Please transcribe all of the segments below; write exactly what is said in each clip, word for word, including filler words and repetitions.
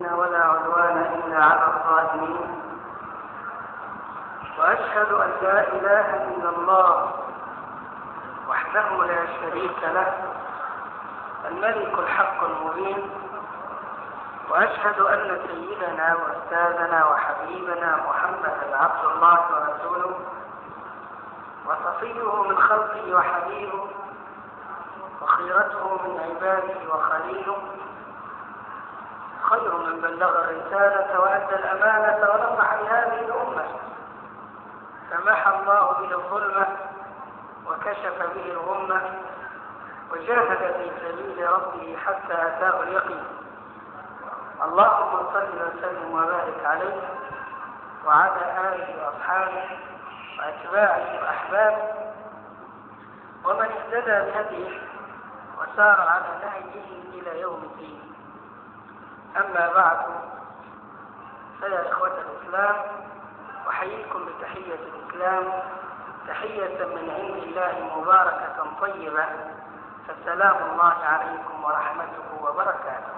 ولا عدوان إلا على الظالمين، وأشهد أن لا إله إلا الله وحده لا شريك له الملك الحق المبين، وأشهد أن سيدنا وأستاذنا وحبيبنا محمدا عبد الله ورسوله وصفيه من خلقه وحبيبه وخيرته من عباده وخليله، خير من بلغ الرسالة وأدى الأمانة ونصح لهذه الأمة، فمحى الله به الظلمة وكشف به الغمة، وجاهد في سبيل ربه حتى أتاه اليقين. اللهم صل وسلم وبارك عليه وعلى آله وأصحابه وأتباعه وأحبابه ومن اهتدى بهديه وسار على نهجه إلى يوم الدين. أما بعد، فيا إخوة الإسلام، أحييكم بتحية الإسلام، تحية من عند الله مباركة طيبة، فالسلام الله عليكم ورحمته وبركاته.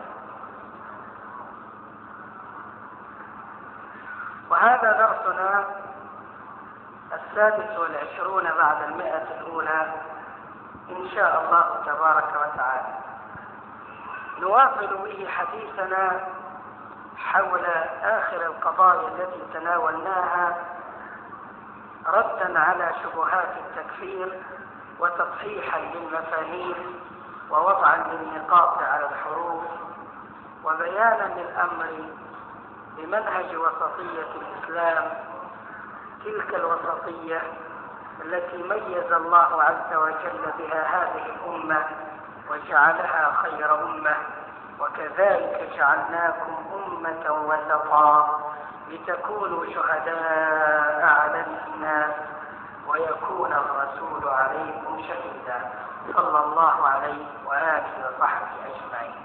وهذا درسنا السادس والعشرون بعد المئة الأولى إن شاء الله تبارك وتعالى، نواصل به حديثنا حول آخر القضايا التي تناولناها ردا على شبهات التكفير وتصحيحا للمفاهيم ووضعا للنقاط على الحروف وبيانا للأمر بمنهج وسطية الإسلام، تلك الوسطية التي ميز الله عز وجل بها هذه الأمة وجعلها خير أمة، وكذلك جعلناكم أمة وسطا لتكونوا شهداء على الناس ويكون الرسول عليكم شهيدا، صلى الله عليه وآله وصحبه أجمعين.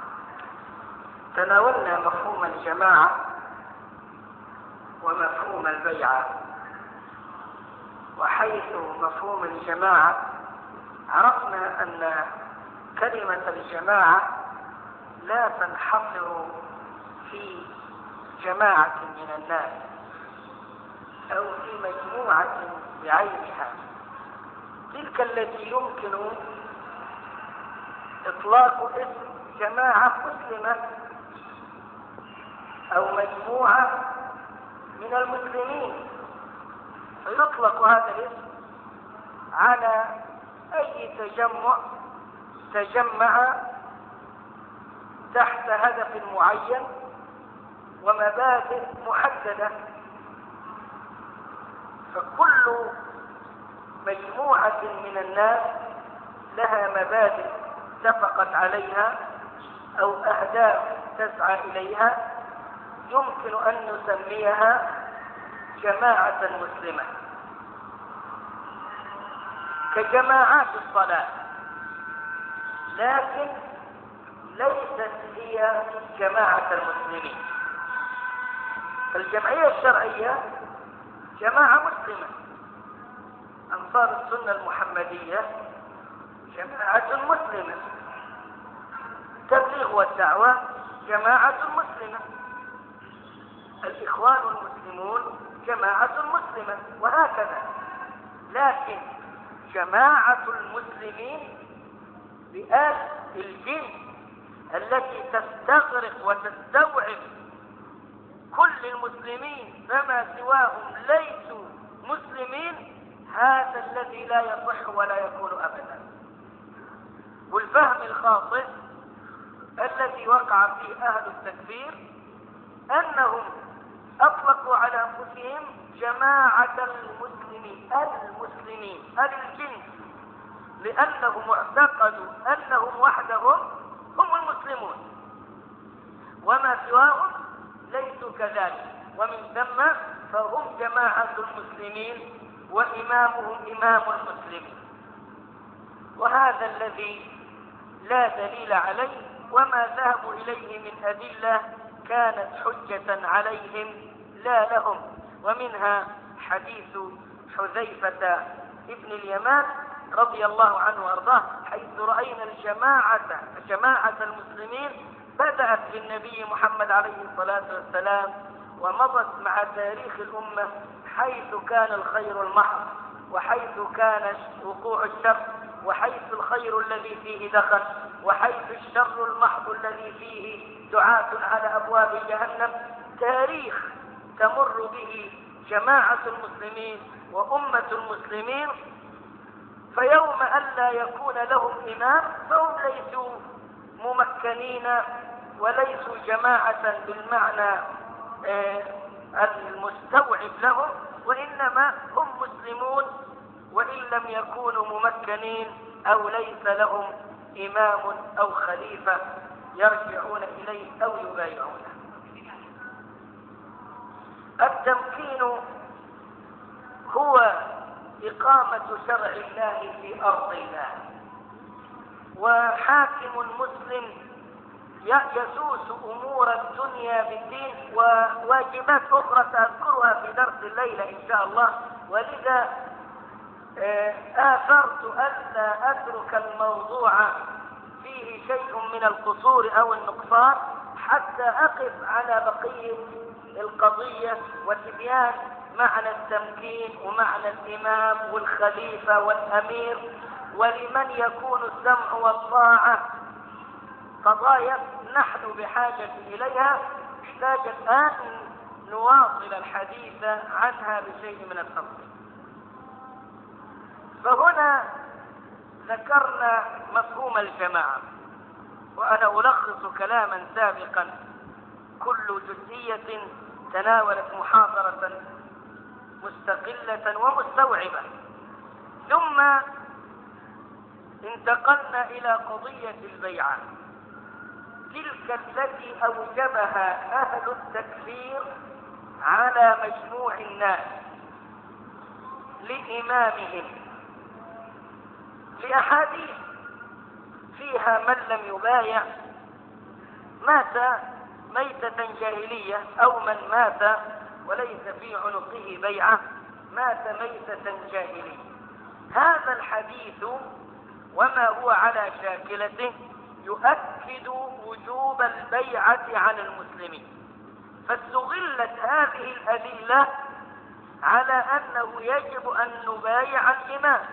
تناولنا مفهوم الجماعة ومفهوم البيعة، وحيث مفهوم الجماعة عرفنا أن كلمة الجماعة لا تنحصر في جماعة من الناس أو في مجموعة بعينها، تلك التي يمكن إطلاق اسم جماعة مسلمة أو مجموعة من المسلمين، فيطلق هذا الاسم على أي تجمع تجمع تحت هدف معين ومبادئ محددة، فكل مجموعة من الناس لها مبادئ اتفقت عليها أو أهداف تسعى إليها، يمكن أن نسميها جماعة مسلمة، كجماعات الصلاة، لكن ليست هي جماعة المسلمين. الجمعية الشرعية جماعة مسلمة، أنصار السنة المحمدية جماعة مسلمة، التبليغ والدعوة جماعة مسلمة، الإخوان المسلمون جماعة مسلمة، وهكذا. لكن جماعة المسلمين بآل الجنس التي تستغرق وتستوعب كل المسلمين فما سواهم ليسوا مسلمين، هذا الذي لا يصح ولا يكون أبدا. والفهم الخاطئ الذي وقع فيه أهل التكفير أنهم أطلقوا على أنفسهم جماعة المسلمين المسلمين الجنس، لأنهم اعتقدوا أنهم وحدهم هم المسلمون وما سواهم ليسوا كذلك، ومن ثم فهم جماعة المسلمين وإمامهم إمام المسلمين، وهذا الذي لا دليل عليه، وما ذهبوا إليه من أدلة كانت حجة عليهم لا لهم. ومنها حديث حذيفة ابن اليمان رضي الله عنه وارضاه، حيث رأينا الجماعة جماعة المسلمين بدأت بالنبي محمد عليه الصلاة والسلام ومضت مع تاريخ الأمة، حيث كان الخير المحض، وحيث كان وقوع الشر، وحيث الخير الذي فيه دخل، وحيث الشر المحض الذي فيه دعاة على أبواب جهنم. تاريخ تمر به جماعة المسلمين وأمة المسلمين، فيوم أن لا يكون لهم إمام فهم ليسوا ممكنين وليسوا جماعة بالمعنى المستوعب لهم، وإنما هم مسلمون وإن لم يكونوا ممكنين أو ليس لهم إمام أو خليفة يرجعون إليه أو يبايعونه. التمكين هو إقامة شرع الله في أرض الله، وحاكم مسلم يسوس أمور الدنيا بالدين وواجبات أخرى سأذكرها في درس الليلة إن شاء الله، ولذا آثرت ألا أترك الموضوع فيه شيء من القصور أو النقصان حتى أقف على بقية القضية وتبيان معنى التمكين ومعنى الإمام والخليفة والأمير ولمن يكون السمع والطاعة. قضايا نحن بحاجة إليها، نحتاج الآن نواصل الحديث عنها بشيء من التفصيل. فهنا ذكرنا مفهوم الجماعة، وأنا ألخص كلاما سابقا، كل جزئية تناولت محاضرة مستقلة ومستوعبة. ثم انتقلنا إلى قضية البيعة، تلك التي أوجبها أهل التكفير على مجموع الناس لإمامهم، لأحاديث فيها من لم يبايع مات ميتة جاهلية، أو من مات وليس في عنقه بيعة مات ميتة جاهلية. هذا الحديث وما هو على شاكلته يؤكد وجوب البيعة عن المسلمين، فاستغلت هذه الأدلة على أنه يجب أن نبايع الإمام،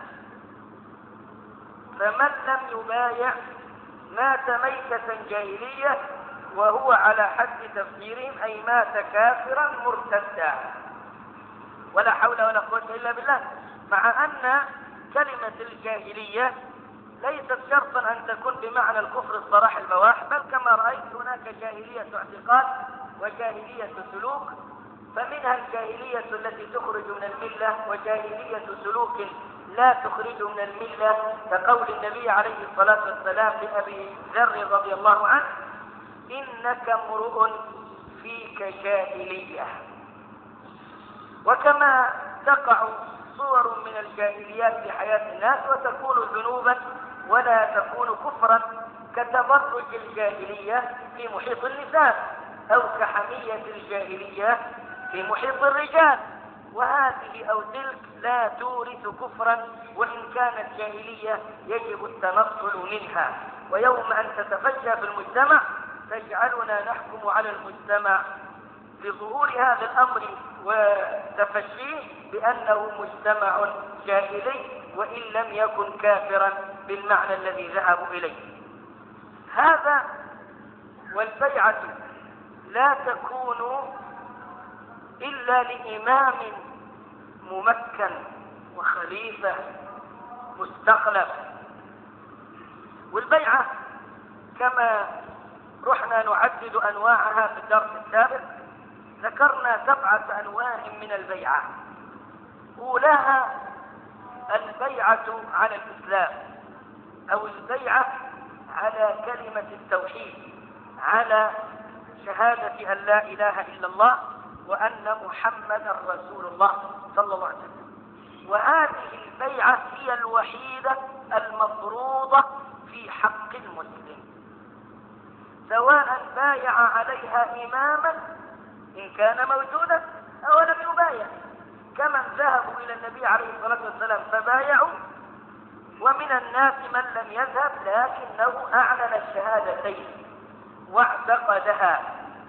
فمن لم يبايع مات ميتة جاهلية، وهو على حد تفسيرهم أي مات كافرا مرتدا، ولا حول ولا قوة إلا بالله. مع أن كلمة الجاهلية ليست شرطا أن تكون بمعنى الكفر الصراح البواح، بل كما رأيت هناك جاهلية اعتقاد وجاهلية سلوك، فمنها الجاهلية التي تخرج من الملة، وجاهلية سلوك لا تخرج من الملة، كقول النبي عليه الصلاة والسلام لأبي ذر رضي الله عنه: إنك امرؤ فيك جاهلية. وكما تقع صور من الجاهليات في حياة الناس وتكون ذنوبا ولا تكون كفرا، كتبرج الجاهلية في محيط النساء، أو كحمية الجاهلية في محيط الرجال، وهذه أو تلك لا تورث كفرا، وإن كانت جاهلية يجب التنصل منها. ويوم أن تتفشى في المجتمع تجعلنا نحكم على المجتمع لظهور هذا الأمر وتفشيه بأنه مجتمع جاهلي، وإن لم يكن كافرا بالمعنى الذي ذهبوا إليه. هذا والبيعة لا تكون إلا لإمام ممكن وخليفة مستخلف. والبيعة كما رحنا نعدد أنواعها في الدرس السابق، ذكرنا سبعة أنواع من البيعة. أولاها البيعة على الإسلام، أو البيعة على كلمة التوحيد، على شهادة أن لا إله إلا الله وأن محمدا رسول الله صلى الله عليه وسلم. وهذه البيعة هي الوحيدة المفروضة في حق المسلم، سواء بايع عليها إماما إن كان موجودا أو لم يبايع، كمن ذهبوا إلى النبي عليه الصلاة والسلام فبايعوا، ومن الناس من لم يذهب لكنه أعلن الشهادتين. واعتقدها.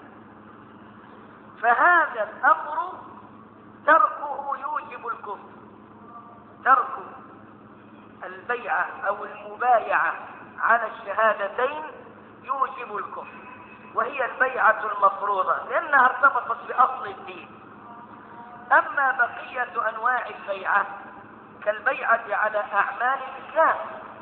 فهذا الأمر تركه يوجب الكفر، ترك البيعة أو المبايعة على الشهادتين يوجب الكفر، وهي البيعة المفروضة لأنها ارتبطت بأصل الدين. أما بقية أنواع البيعة كالبيعة على أعمال الإسلام،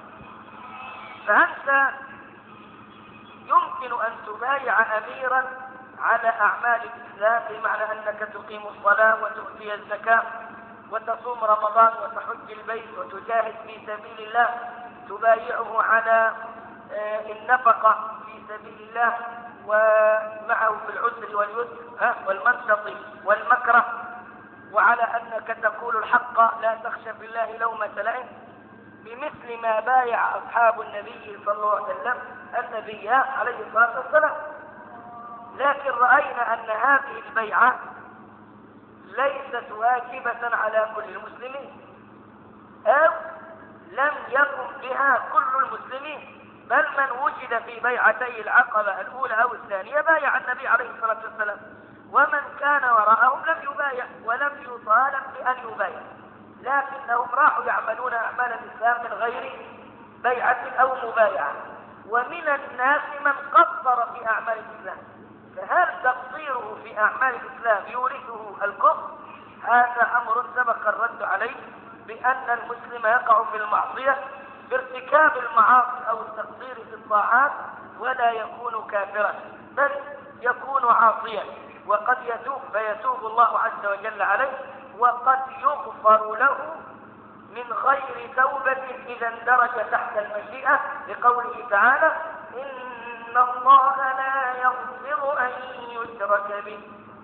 فأنت يمكن أن تبايع أميرا على أعمال الإسلام، بمعنى أنك تقيم الصلاة وتؤتي الزكاة وتصوم رمضان وتحج البيت وتجاهد في سبيل الله، تبايعه على النفقة في سبيل الله ومعه في العسر واليسر والمنشط والمكره، وعلى أنك تقول الحق لا تخشى في الله لومة لائم، بمثل ما بايع أصحاب النبي صلى الله عليه وسلم النبي عليه الصلاة والسلام. لكن رأينا أن هذه البيعة ليست واجبة على كل المسلمين، أو لم يقم بها كل المسلمين، بل من وجد في بيعتي العقبة الأولى أو الثانية بايع النبي عليه الصلاة والسلام، ومن كان وراءهم لم يبايع ولم يطالب بأن يبايع، لكنهم راحوا يعملون أعمال الإسلام من غير بيعة أو مبايعة. ومن الناس من قصر في أعمال الإسلام، فهل تقصيره في أعمال الإسلام يورثه الكفر؟ هذا أمر سبق الرد عليه، بأن المسلم يقع في المعصية بارتكاب المعاصي أو التقصير في الطاعات ولا يكون كافرا، بل يكون عاصيا، وقد يتوب فيتوب الله عز وجل عليه، وقد يغفر له من غير توبة إذا اندرج تحت المشيئة، لقوله تعالى: إن الله لا يغفر أن يشرك به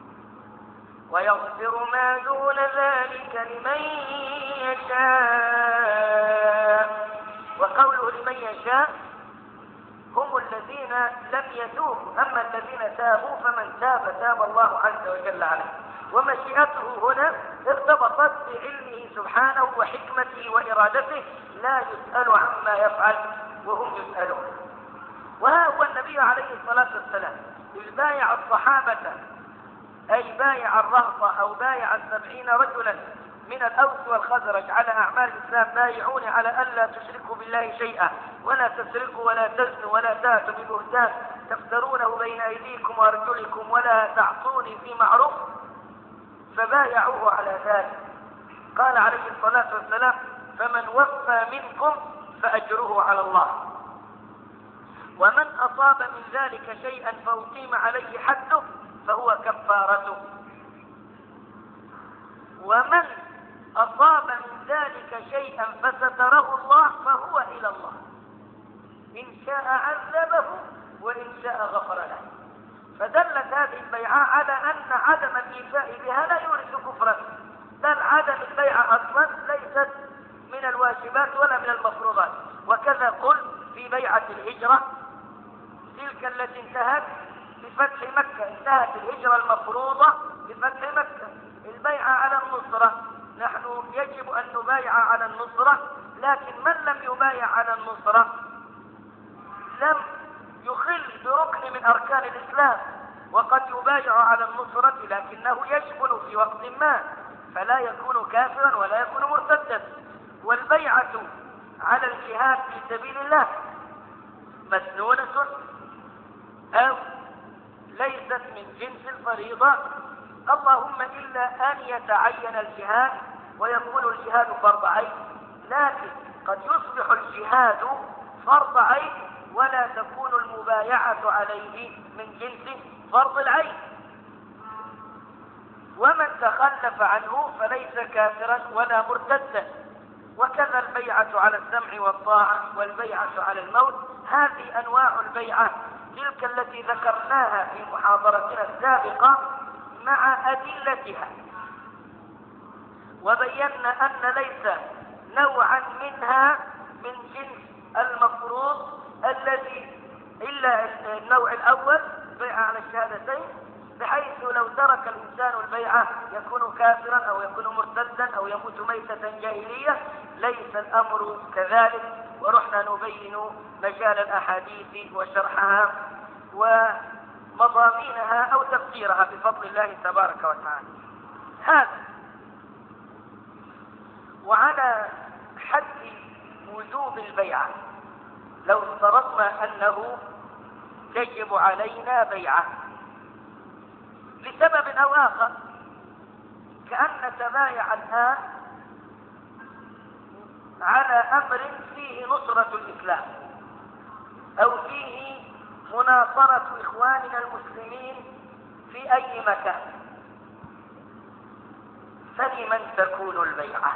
ويغفر ما دون ذلك لمن يشاء. وقوله لمن يشاء هم الذين لم يتوبوا، أما الذين تابوا فمن تاب تاب الله عز وجل عليه. ومشيئته هنا ارتبطت بعلمه سبحانه وحكمته وإرادته، لا يسأل عما يفعل وهم يسألون. وها هو النبي عليه الصلاة والسلام إذ بايع الصحابة، أي بايع الرهط أو بايع السبعين رجلا من الأوس والخزرج على أعمال الإسلام، بايعون على ألا تشركوا بالله شيئا ولا تسرقوا ولا تزنوا ولا تأتوا ببهتان تفترونه بين أيديكم وأرجلكم ولا تعصوني في معروف، فبايعوه على ذلك. قال عليه الصلاة والسلام: فمن وفى منكم فأجره على الله، ومن أصاب من ذلك شيئا فأقيم عليه حده فهو كفارته، ومن أصاب من ذلك شيئا فستره الله فهو إلى الله، إن شاء عذبه وإن شاء غفر له. فدلت هذه البيعة على أن عدم الإيفاء بها لا يورث كفرا، بل عدم البيعة أصلا ليست من الواجبات ولا من المفروضات. وكذا قل في بيعة الهجرة تلك التي انتهت بفتح مكة، انتهت الهجرة المفروضة بفتح مكة. البيعة على النصرة، نحن يجب أن نبايع على النصرة، لكن من لم يبايع على النصرة لم يخل بركن من أركان الإسلام، وقد يبايع على النصرة لكنه يشغل في وقت ما، فلا يكون كافرا ولا يكون مرتدا. والبيعة على الجهاد في سبيل الله مسنونة أو ليست من جنس الفريضة، اللهم إلا أن يتعين الجهاد ويكون الجهاد فرض عين، لكن قد يصبح الجهاد فرض عين ولا تكون المبايعة عليه من جنس فرض العين. ومن تخلف عنه فليس كافرا ولا مرتدا. وكذا البيعة على السمع والطاعة والبيعة على الموت، هذه أنواع البيعة تلك التي ذكرناها في محاضرتنا السابقة مع أدلتها، وبينا أن ليس نوعا منها من جنس المفروض الذي إلا النوع الأول بيعة على الشهادتين، بحيث لو ترك الإنسان البيعة يكون كافرا أو يكون مرتدا أو يموت ميتة جاهلية. ليس الأمر كذلك، ورحنا نبين مجال الأحاديث وشرحها ومضامينها أو تفسيرها بفضل الله تبارك وتعالى. هذا وعلى حد وجوب البيعة، لو افترضنا أنه يجب علينا بيعة لسبب أو آخر، كأن نتبايع الآن على أمر فيه نصرة الإسلام أو فيه مناصرة إخواننا المسلمين في أي مكان، فلمن تكون البيعة؟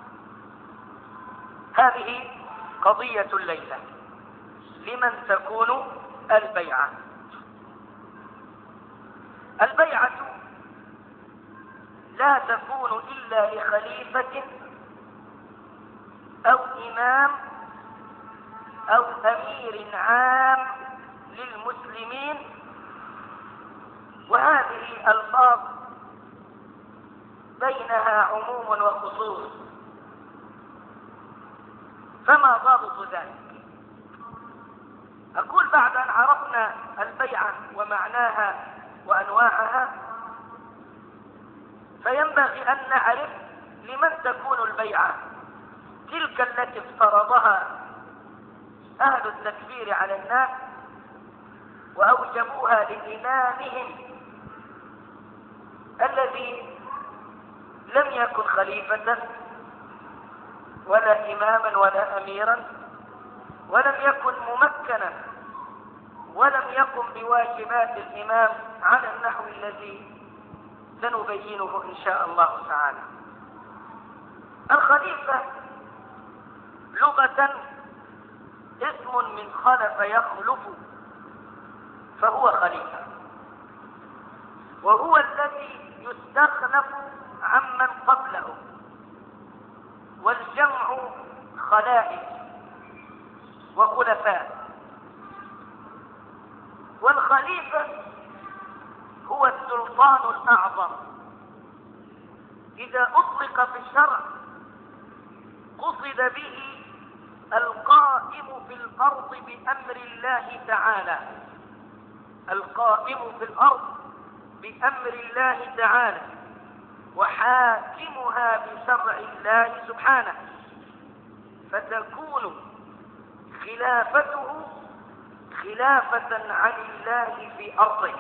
هذه قضية الليلة، لمن تكون البيعة؟ البيعة لا تكون إلا لخليفة أو إمام أو أمير عام للمسلمين، وهذه ألفاظ بينها عموم وخصوص، فما ضابط ذلك؟ أقول بعد أن عرفنا البيعة ومعناها وأنواعها، فينبغي أن نعرف لمن تكون البيعة، تلك التي افترضها أهل التكفير على الناس وأوجبوها لإمامهم الذي لم يكن خليفة ولا إماما ولا أميرا، ولم يكن ممكنا، ولم يقم بواجبات الإمام على النحو الذي سنبينه إن شاء الله تعالى. الخليفة لغة اسم من خلف يخلف، فهو خليفة، وهو الذي يستخلف عمن قبله، والجمع خلائف وخلفاء. والخليفة هو السلطان الأعظم، إذا أطلق في الشرع قصد به القائم في الأرض بأمر الله تعالى، القائم في الأرض بأمر الله تعالى وحاكمها بشرع الله سبحانه، فتكون خلافته خلافة عن الله في أرضه،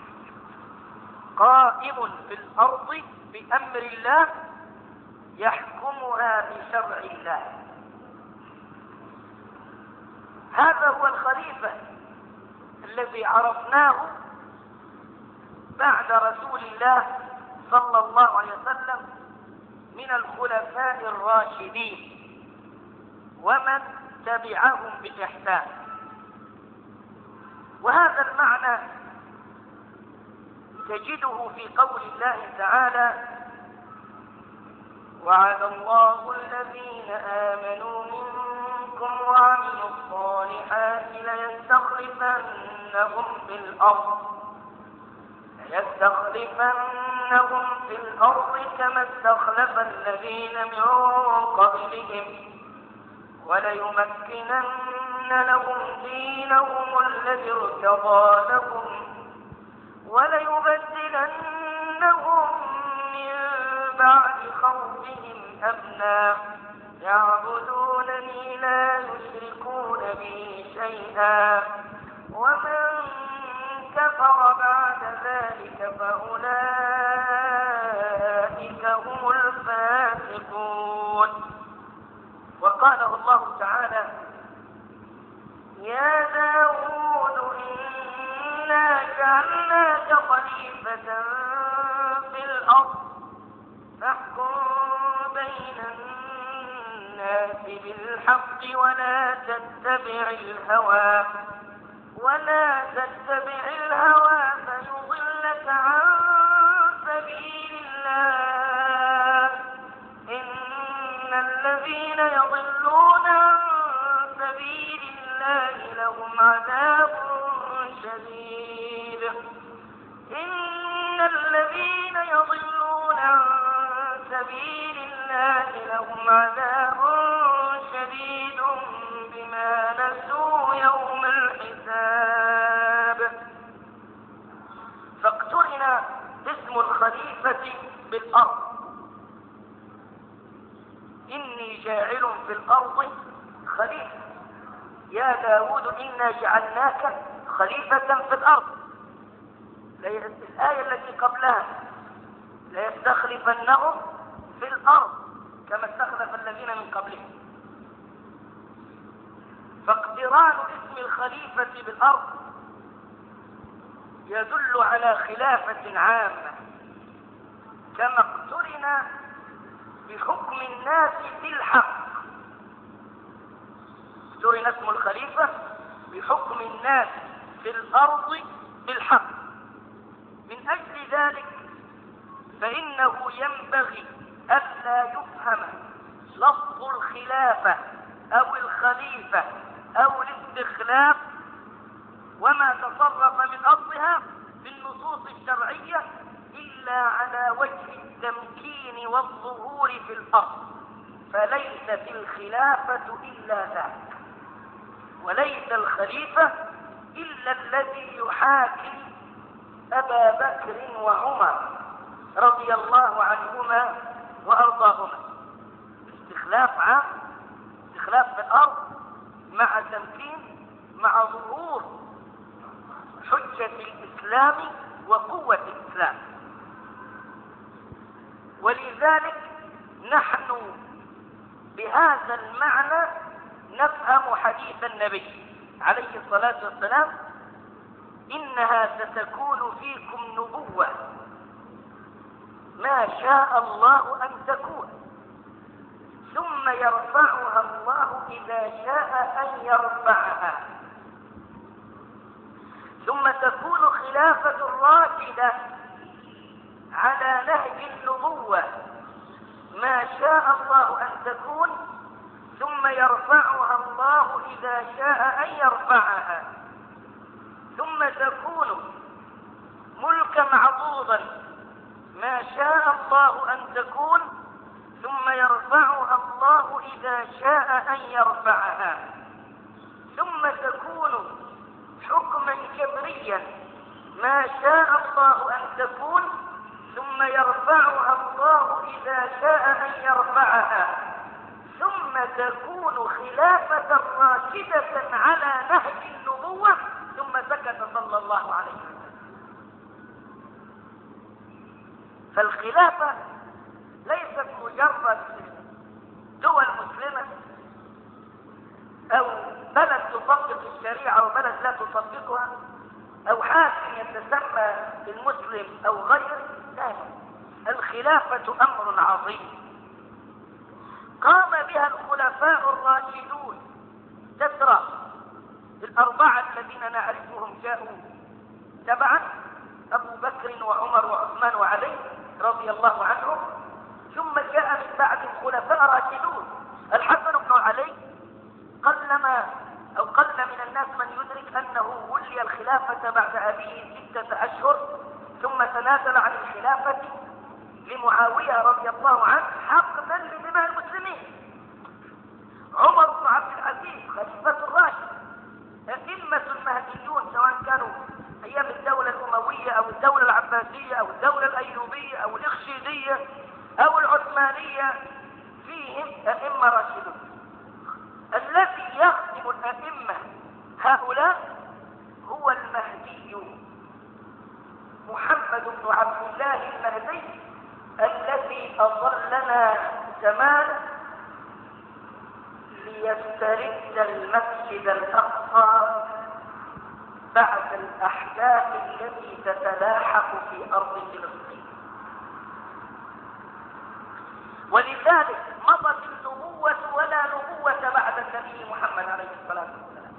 قائم في الأرض بأمر الله يحكمها بشرع الله. هذا هو الخليفة الذي عرفناه بعد رسول الله صلى الله عليه وسلم من الخلفاء الراشدين ومن تبعهم بإحسان. وهذا المعنى تجده في قول الله تعالى: وعد الله الذين آمنوا منكم وعملوا الصالحات ليستخلفنهم في الأرض ليستخلفنهم في الأرض كما استخلف الذين من قبلهم وليمكنن لهم دينهم الذي ارتضى لهم وليبدلنهم من بعد خوفهم أمنا يعبدونني لا يشركون بي شيئا ومن كفر بعد ذلك فأولئك هم الفاسقون. وقاله الله تعالى: يا داود إنا جعلناك خليفة في الأرض فاحكم بين الناس بالحق ولا تتبع الهوى ولا تتبع الهوى فيضلك عن سبيل الله إن الذين يضلون عن سبيل الله لهم عذاب شديد إن الذين يضلون عن سبيل الله لهم عذاب شديد بما نسوا يوم الحساب. الخليفة بالأرض. إني جاعل في الأرض خليفة، يا داود إنا جعلناك خليفة في الأرض. الآية التي قبلها ليستخلفنهم في الأرض كما استخلف الذين من قبلهم. فاقتران اسم الخليفة بالأرض يدل على خلافة عامة، كما اقترن بحكم الناس بالحق. اقترن اسم الخليفة بحكم الناس في الأرض بالحق. من أجل ذلك فإنه ينبغي ألا يفهم لفظ الخلافة أو الخليفة أو الاستخلاف وما تصرف من أصلها في النصوص الشرعية إلا على وجه التمكين والظهور في الأرض، فليست الخلافة إلا ذاك، وليس الخليفة إلا الذي يحاكي أبا بكر وعمر رضي الله عنهما وأرضاهما. استخلاف عام، استخلاف في الأرض مع تمكين، مع ظهور حجة الإسلام وقوة الإسلام. ولذلك نحن بهذا المعنى نفهم حديث النبي عليه الصلاة والسلام: إنها ستكون فيكم نبوة ما شاء الله أن تكون، ثم يرفعها الله إذا شاء أن يرفعها، ثم تكون خلافة راشدة على نهج النبوة ما شاء الله أن تكون، ثم يرفعها الله إذا شاء أن يرفعها، ثم تكون ملكا عضوضا ما شاء الله أن تكون، ثم يرفعها الله إذا شاء أن يرفعها، ثم تكون حكما جبريا ما شاء الله أن تكون، ثم يرفعها الله إذا شاء أن يرفعها، ثم تكون خلافة راشدة على نهج النبوة، ثم سكت صلى الله عليه وسلم. فالخلافة ليست مجرد دول مسلمة أو بلد تطبق الشريعة وبلد لا تطبقها، أو حاكم يتسمى المسلم أو غيره. لا، الخلافة أمر عظيم قام بها الخلفاء الراشدون تترى. الأربعة الذين نعرفهم جاءوا تبعا: أبو بكر وعمر وعثمان وعلي رضي الله عنهم، ثم جاء من بعد خلفاء راشدون. الحسن بن علي قلما أو قل من الناس من يدرك أنه ولي الخلافة بعد أبيه ستة أشهر، ثم تنازل عن الخلافة لمعاوية رضي الله عنه حقنا لدماء المسلمين. عمر بن عبد العزيز خليفة الراشد، أئمة المهديون سواء كانوا أيام الدولة الأموية أو الدولة العباسية أو الدولة الأيوبية أو الإخشيدية أو العثمانية، فيهم أئمة راشدون. الذي يخدم الأئمة هؤلاء هو المهدي محمد بن عبد الله المهدي، الذي أظلنا زمانا ليسترد المسجد الأقصى بعد الأحداث التي تتلاحق في أرض فلسطين. ولذلك مضت النبوة ولا نبوة بعد النبي محمد عليه الصلاة والسلام،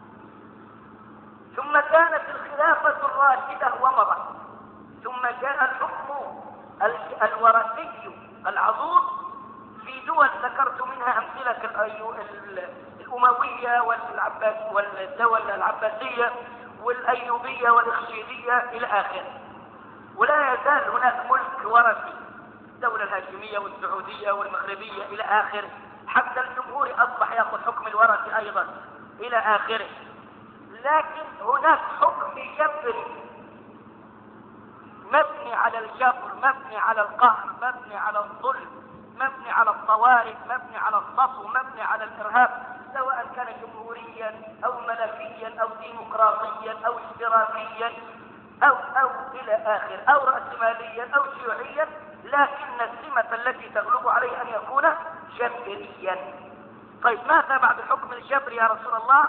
ثم كانت الخلافة الراشدة ومضت، ثم جاء الحكم الوراثي العضوض في دول ذكرت منها أمثلة الأموية والعباس والدولة العباسية والأيوبية والإخشيدية إلى آخره. ولا يزال هناك ملك وراثي، الدولة الهاشمية والسعودية والمغربية إلى آخره، حتى الجمهور أصبح يأخذ حكم الوراثي أيضا إلى آخره. لكن هناك حكم جبري مبني مبني على الجبر، مبني على القهر، مبني على الظلم، مبني على الطوارئ، مبني على السطو، مبني على الإرهاب، سواء كان جمهوريا أو ملكيا أو ديمقراطيا أو اشتراكيا أو أو إلى آخر، أو رأسماليا أو شيوعيا، لكن السمة التي تغلب عليه أن يكون جبريا. طيب ماذا بعد حكم الجبر يا رسول الله؟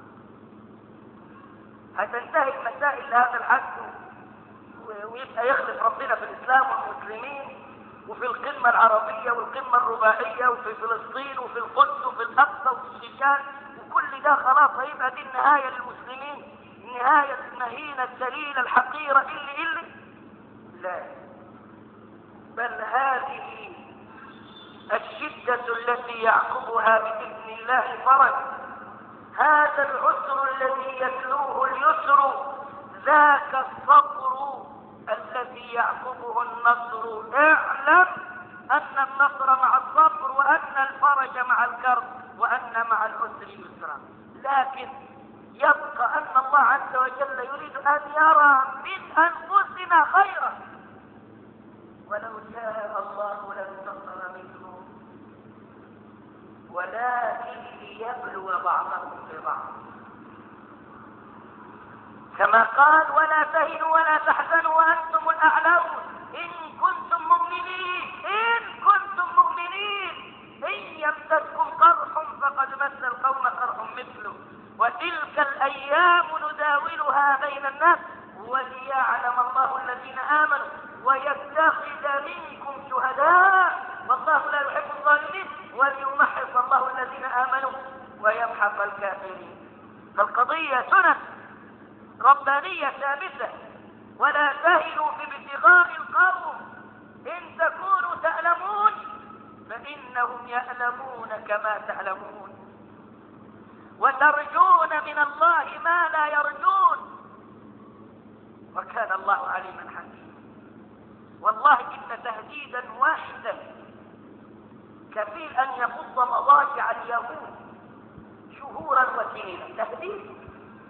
هتنتهي المسائل لهذا الحد ويبقى يخلف ربنا في الإسلام والمسلمين وفي القمة العربية والقمة الرباعية وفي فلسطين وفي القدس وفي الأقصى وفي الشيشان، وكل ده خلاص هيبقى دي النهاية للمسلمين، النهاية المهينة الذليلة الحقيرة اللي اللي لا، بل هذه الشدة التي يعقبها بإذن الله فرج، هذا العسر الذي يتلوه اليسر، ذاك الصبر الذي يعقبه النصر. اعلم أن النصر مع الصبر، وأن الفرج مع الكرب، وأن مع العسر يسرا. لكن يبقى أن الله عز وجل يريد أن يرى من أنفسنا خيرا، ولو شاء الله لانتصر منه، ولكن ليبلو بعضكم ببعض، كما قال ولا تهنوا ولا تحزنوا وأنتم الأعلون إن كنتم مؤمنين. إن كنتم مؤمنين إن يمسسكم قرح فقد مس القوم قرح مثله، وتلك الأيام نداولها بين الناس وليعلم الله الذين آمنوا ويتخذ منكم شهداء والله لا يحب الظالمين وليمحص الله الذين آمنوا ويمحق الكافرين. فالقضية سنة ربانية ثابتة، ولا تهنوا في ابتغاء القوم إن تكونوا تألمون فإنهم يألمون كما تألمون، وترجون من الله ما لا يرجون، وكان الله عليما حكيما. والله إن تهديدا واحدا كفيل أن يفض مضاجع اليهود شهورا وسنين. تهديد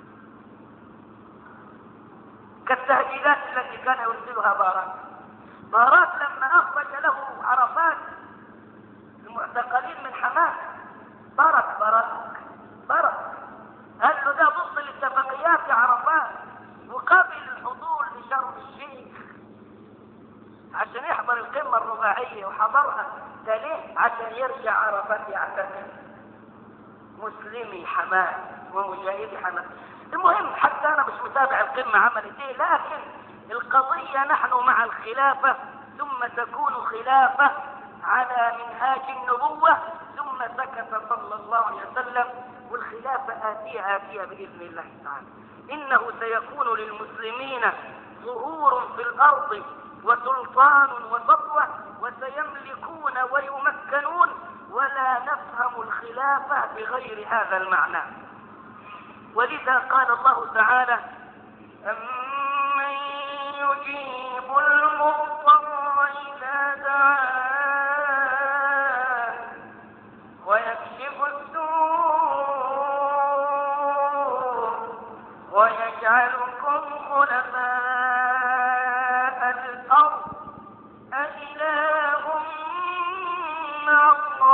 كالتهديدات التي كان يرسلها باراك. باراك لما أخرج له عرفات المعتقلين من حماس، باراك باراك باراك قال له ده بص لاتفاقيات يا عرفات، وقبل الحضور لشرم الشيخ عشان يحضر القمة الرباعية، وحضرها ده ليه؟ عشان يرجع عرفات يعتقل مسلمي حماس ومجاهدي حماس. المهم حتى أنا مش متابع القمة عملت إيه، لكن القضية نحن مع الخلافة، ثم تكون خلافة على منهاج النبوة، ثم سكت صلى الله عليه وسلم، والخلافة آتية آتية بإذن الله تعالى. إنه سيكون للمسلمين ظهور في الأرض وسلطان وسطوة، وسيملكون ويمكنون، ولا نفهم الخلافة بغير هذا المعنى. ولذا قال الله تعالى أمن يجيب المضطر إذا دعاه ويكشف السوء ويجعلكم خلفاء الأرض أإله مع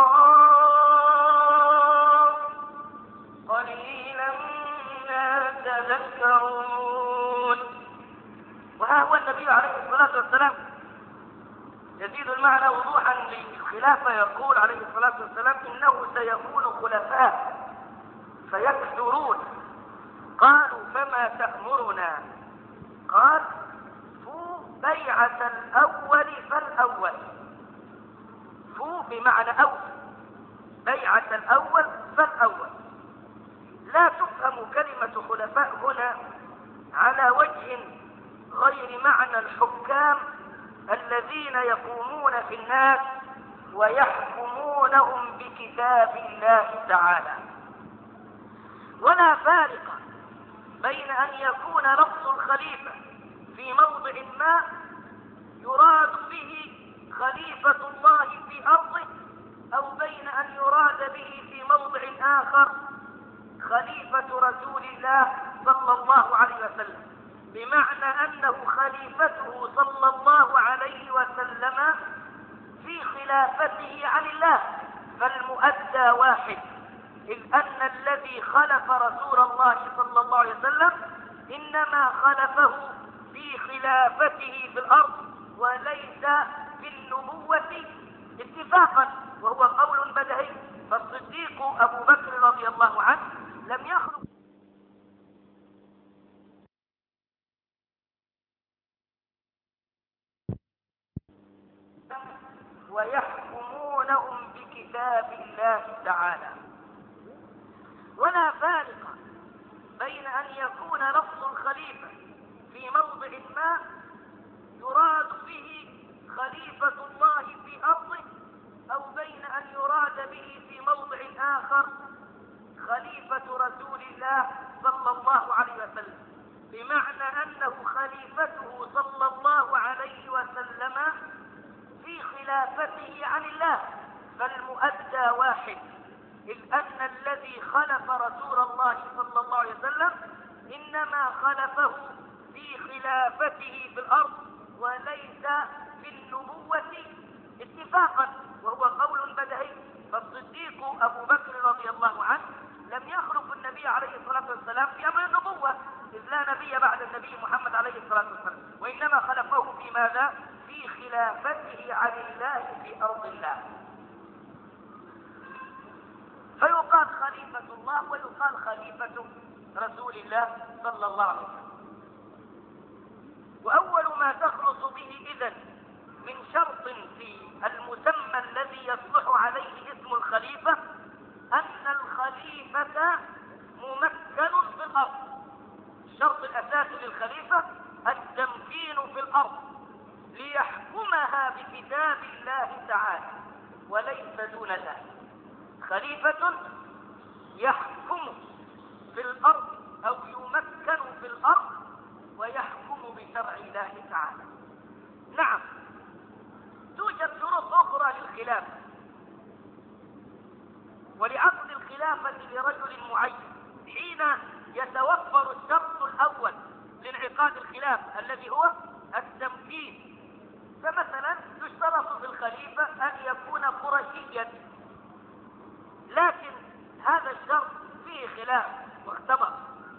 الله قليلا ما تذكرون. وها هو النبي عليه الصلاة والسلام يزيد المعنى وضوحا للخلافة، يقول عليه الصلاة والسلام إنه سيكون خلفاء فيكثرون. قالوا فما تأمرنا؟ قال فو بيعة الأول فالأول. فو بمعنى أول، بيعة الأول فالأول. لا تفهم كلمة خلفاء هنا على وجه غير معنى الحكام الذين يقومون في الناس ويحكمونهم بكتاب الله تعالى، ولا فارق بين أن يكون لفظ الخليفة في موضع ما يراد به خليفة الله في أرضه، أو بين أن يراد به في موضع آخر خليفة رسول الله صلى الله عليه وسلم. بمعنى أنه خليفته صلى الله عليه وسلم في خلافته عن الله، فالمؤدى واحد، إذ أن الذي خلف رسول الله صلى الله عليه وسلم إنما خلفه في خلافته في الأرض وليس في النبوة اتفاقا، وهو قول بديهي. فالصديق أبو بكر رضي الله عنه لم يخلف ويحكمونهم بكتاب الله تعالى. ولا فارق بين أن يكون لفظ الخليفة في موضع ما يراد به خليفة الله في أرضه، أو بين أن يراد به في موضع آخر خليفة رسول الله صلى الله عليه وسلم، بمعنى أنه خليفته صلى الله عليه وسلم في خلافته عن الله، فالمؤدى واحد، إذ أن الذي خلف رسول الله صلى الله عليه وسلم إنما خلفه في خلافته في الأرض وليس في النبوة اتفاقا، وهو قول بديهي. فالصديق أبو بكر رضي الله عنه لم يخلف النبي عليه الصلاة والسلام في أمر النبوة، إذ لا نبي بعد النبي محمد عليه الصلاة والسلام، وإنما خلفه في ماذا؟ في خلافته عن الله في أرض الله. فيقال خليفة الله ويقال خليفة رسول الله صلى الله عليه وسلم. وأول ما تخلص به إذن من شرط في المسمى الذي يصلح عليه اسم الخليفة أن الخليفة ممكن في الأرض. الشرط الأساسي للخليفة التمكين في الأرض ليحكمها بكتاب الله تعالى وليس دون ذلك. خليفة يحكم في الأرض أو يمكن في الأرض ويحكم بشرع الله تعالى. نعم، توجد شروط أخرى للخلافة ولعقد الخلافة لرجل معين حين يتوفر الشرط الأول لانعقاد الخلافة الذي هو التمكين. فمثلا يشترط في الخليفة أن يكون قرشيا، لكن هذا الشرط فيه خلاف واختبر،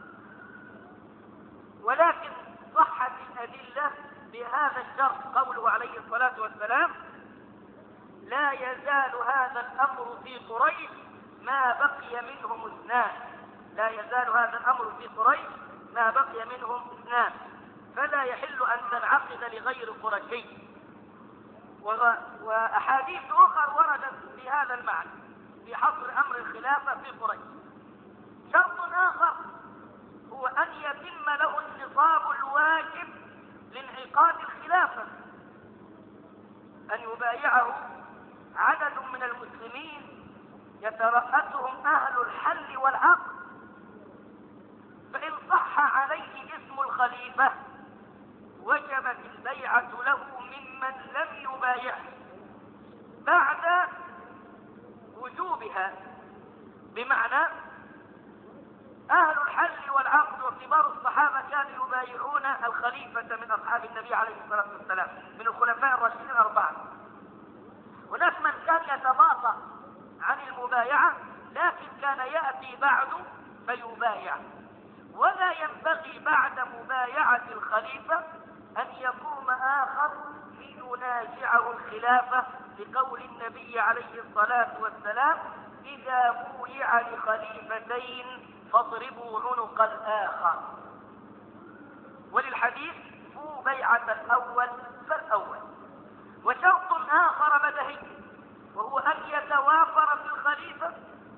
ولكن صحت الأدلة بهذا الشرط. قوله عليه الصلاة والسلام: لا يزال هذا الأمر في قريش ما بقي منهم اثنان. لا يزال هذا الأمر في قريش ما بقي منهم اثنان، فلا يحل أن تنعقد لغير قرشي. وأحاديث أخرى وردت بهذا المعنى في حصر أمر الخلافة في قريش. شرط آخر هو أن يتم له النصاب الواجب لانعقاد الخلافة، أن يبايعه عدد من المسلمين يترأسهم أهل الحل والعقد، فإن صح عليه اسم الخليفة وجبت البيعة له ممن لم يبايعه بعد وجوبها، بمعنى أهل الحل والعقد وكبار الصحابة كانوا يبايعون الخليفة من أصحاب النبي عليه الصلاة والسلام من الخلفاء الراشدين الأربعة. هناك من كان يتباطأ عن المبايعة لكن كان يأتي بعد فيبايع. ولا ينبغي بعد مبايعة الخليفة أن يقوم آخر لينازعه الخلافة، لقول النبي عليه الصلاة والسلام: إذا بويع لخليفتين فاضربوا عنق الآخر. وللحديث: فو بيعة الأول فالأول. وشرط آخر بديهي وهو أن يتوافر في الخليفة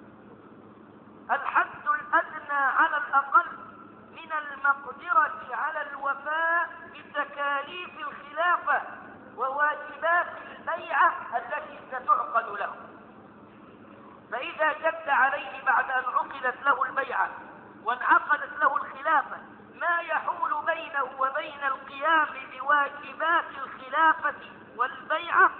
الحد الأدنى على الأقل من المقدرة على الوفاء بتكاليف الخلافة وواجبات البيعة التي ستعقد له. فإذا جد عليه بعد أن عقدت له البيعة وانعقدت له الخلافة ما يحول بينه وبين القيام بواجبات الخلافة والبيعة،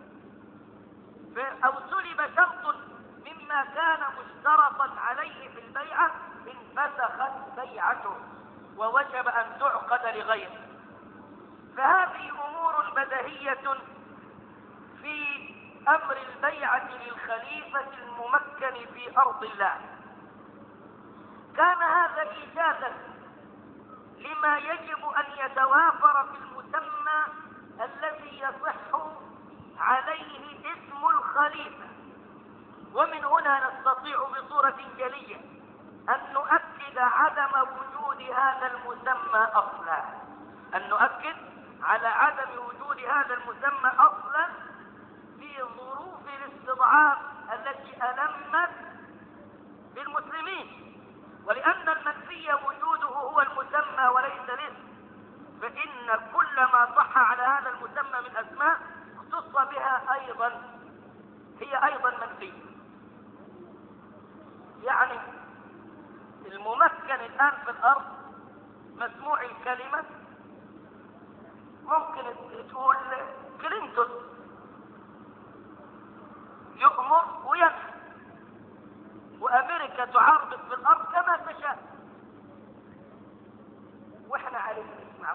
أو سلب شرط مما كان مشترطا عليه في البيعة، انفسخت بيعته ووجب أن تعقد لغيره. فهذه أمور بديهية في أمر البيعة للخليفة الممكن في أرض الله. كان هذا إيجازا لما يجب أن يتوافر في المسمى الذي يصح عليه اسم الخليفة. ومن هنا نستطيع بصورة جلية أن نؤكد عدم وجود هذا المسمى أصلا، أن نؤكد على عدم وجود هذا المسمى أصلا في ظروف الاستضعاف التي ألمت بالمسلمين. ولأن المنفي وجوده هو المسمى وليس الاسم، فإن كل ما صح على هذا المسمى من أسماء اختص بها أيضا هي أيضا منفية. يعني الممكن الآن في الأرض مسموع الكلمة ممكن تقول كلينتون، يؤمر وينهى، وأمريكا تعربط في الأرض كما تشاء، وإحنا عليه نسمع.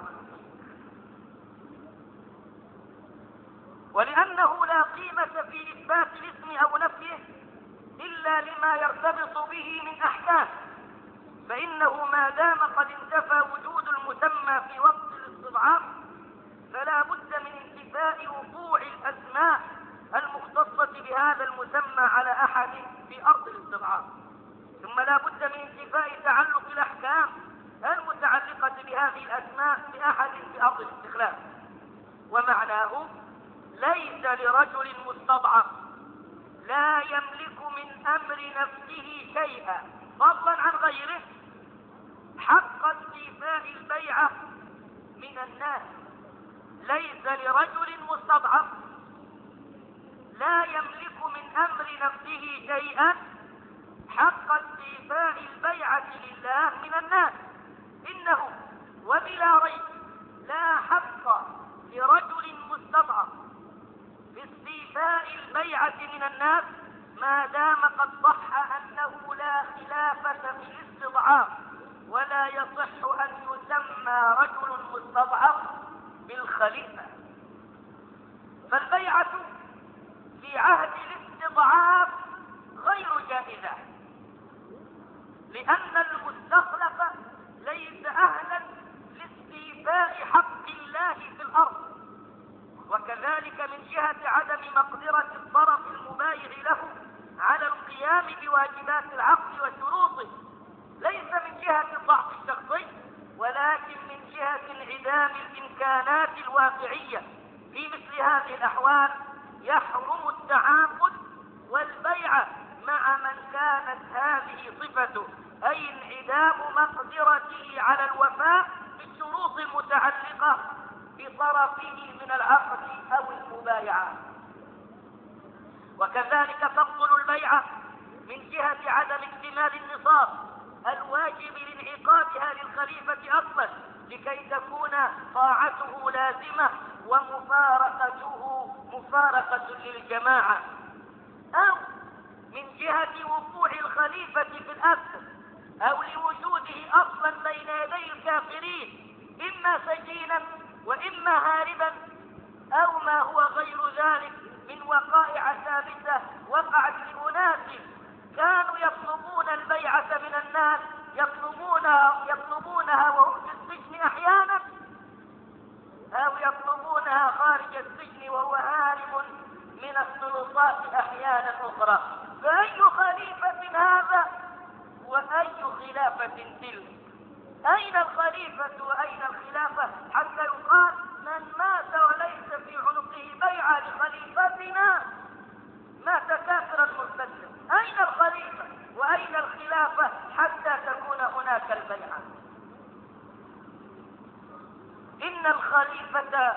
ولأنه لا قيمة في إثبات الاسم أو نفيه إلا لما يرتبط به من أحكام، فإنه ما دام قد انتفى وجود المسمى في وقت الاستضعاف فلا بد من انتفاء وقوع الأسماء المختصة بهذا المسمى على أحد في أرض الاستضعاف. ثم لا بد من انتفاء تعلق الأحكام المتعلقة بهذه الأسماء بأحد في أرض الاستخلاف. ومعناه ليس لرجل مستضعف لا يملك من أمر نفسه شيئا فضلا عن غيره حق استيفاء البيعة من الناس. ليس لرجل مستضعف لا يملك من أمر نفسه شيئا حق استيفاء البيعة لله من الناس. إنه وبلا ريب لا حق لرجل مستضعف في استيفاء البيعة من الناس ما دام قد صح أنه لا خلافة في الاستضعاف، ولا يصح أن يسمى رجل مستضعف بالخليفة. فالبيعة في عهد الاستضعاف غير جائزة، لأن المستخلف ليس أهلا لاستيفاء حق الله في الأرض. وكذلك من جهة عدم مقدرة الطرف المبايع له على القيام بواجبات العقد وشروطه، ليس من جهة الضعف الشخصي ولكن من جهة انعدام الإمكانات الواقعية. في مثل هذه الأحوال يحرم التعاقد والبيع مع من كانت هذه صفته، أي انعدام مقدرته على الوفاء بالشروط المتعلقة بطرفه من العقد أو المبايعة. وكذلك تبطل البيعة من جهة عدم اكتمال النصاب الواجب لانعقادها للخليفة أصلا لكي تكون طاعته لازمة ومفارقته مفارقة للجماعة، أو من جهة وقوع الخليفة في الأسر أو لوجوده أصلا بين يدي الكافرين إما سجينا وإما هاربا، أو ما هو غير ذلك من وقائع ثابتة وقعت لأناس كانوا يطلبون البيعة من الناس، يطلبونها يطلبونها وهم في السجن أحيانا، أو يطلبونها خارج السجن وهو هارب من السلطات أحيانا أخرى. فأي خليفة هذا وأي خلافة تلك؟ أين الخليفة وأين الخلافة حتى يقال من مات وليس في عنقه بيعة لخليفتنا مات كافرا مرتدا؟ أين الخليفة وأين الخلافة حتى تكون هناك البيعة؟ إن الخليفة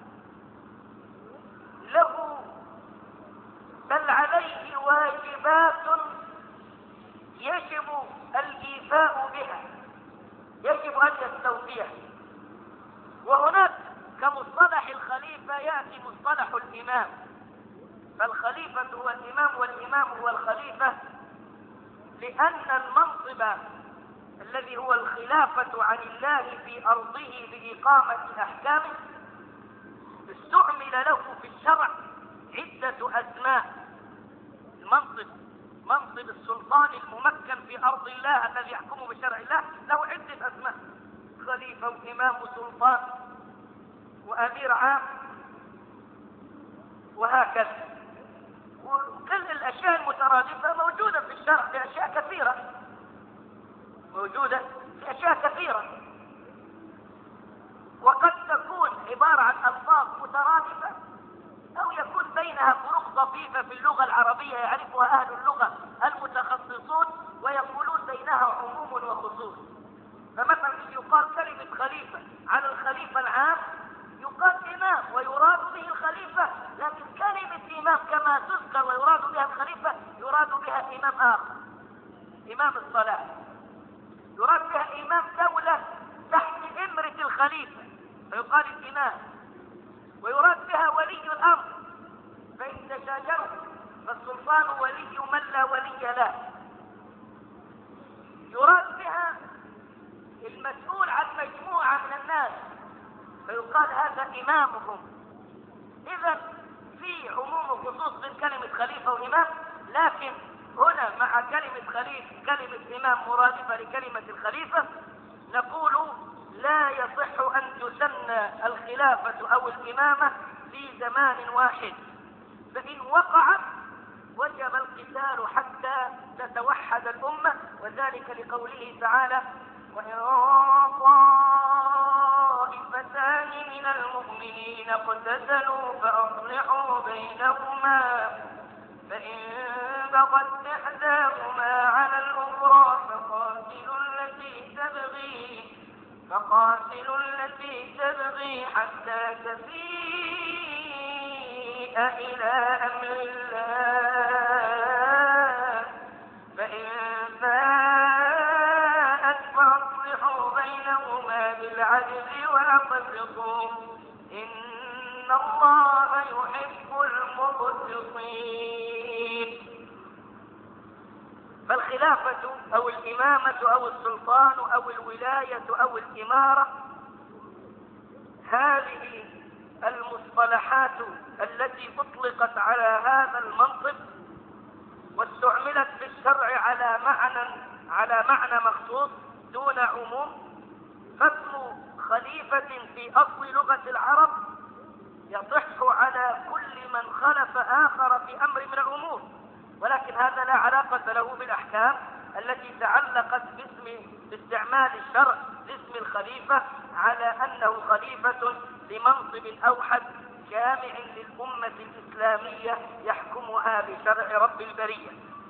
له بل عليه واجبات يجب الإيفاء بها، يجب أن يستوفيها. وهناك كمصطلح الخليفة يأتي مصطلح الإمام، فالخليفة هو الإمام والإمام هو الخليفة، لأن المنصب الذي هو الخلافة عن الله في أرضه بإقامة أحكامه، استعمل له في الشرع عدة أسماء. المنصب، منصب السلطان الممكن في أرض الله الذي يحكم بشرع الله، له عدة أسماء: خليفة وإمام وسلطان وأمير عام وهكذا. وكل الأشياء المترادفة موجودة في الشرع في أشياء كثيرة، موجودة في أشياء كثيرة، وقد تكون عبارة عن ألفاظ مترادفة أو يكون بينها فروق طفيفة في اللغة العربية يعرفها أهل اللغة المتخصصون ويقولون بينها عموم وخصوص. فمثلا يقال كلمة خليفة على الخليفة العام يقال إمام ويراد به الخليفة، لكن كلمة إمام كما تذكر ويراد بها الخليفة يراد بها إمام آخر، إمام الصلاة، يراد بها إمام دولة تحت إمرة الخليفة فيقال الإمام، ويراد بها ولي الأمر فإن تشاجروا فالسلطان ولي من لا ولي له، يراد بها المسؤول عن مجموعة من الناس فيقال هذا إمامهم. إذا في عموم وخصوص بين كلمة خليفة وإمام، لكن هنا مع كلمة خليفة كلمة إمام مرادفة لكلمة الخليفة نقول لا يصح أن تسمى الخلافة أو الإمامة في زمان واحد، فإن وقعت وجب القتال حتى تتوحد الأمة، وذلك لقوله تعالى: وإن طائفتان من المؤمنين اقتتلوا فأصلحوا بينهما فإن بغت إحداهما على الأخرى فقاتلوا التي تبغي فقاتلوا التي تبغي حتى تفيء إلى أمر الله فإن فاءت فأصلحوا بينهما بالعدل وأقسطوا إن الله يحب المقسطين. فالخلافة أو الإمامة أو السلطان أو الولاية أو الإمارة هذه المصطلحات التي أطلقت على هذا المنصب واستعملت في الشرع على معنى على معنى مخصوص دون عموم، فاسم خليفة في أصل لغة العرب يصح على كل من خلف آخر في أمر من الأمور، ولكن هذا لا علاقة له بالأحكام التي تعلقت باسم باستعمال الشرع لاسم الخليفة على أنه خليفة لمنصب أوحد جامع للأمة الإسلامية يحكمها بشرع رب البرية.